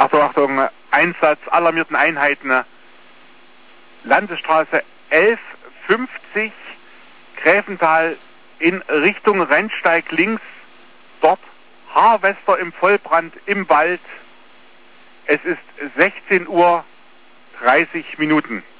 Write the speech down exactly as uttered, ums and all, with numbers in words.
Achtung, Achtung, Einsatz alarmierten Einheiten. Landesstraße elf fünfzig, Gräfental in Richtung Rennsteig links, dort Harvester im Vollbrand im Wald. Es ist sechzehn Uhr dreißig Minuten.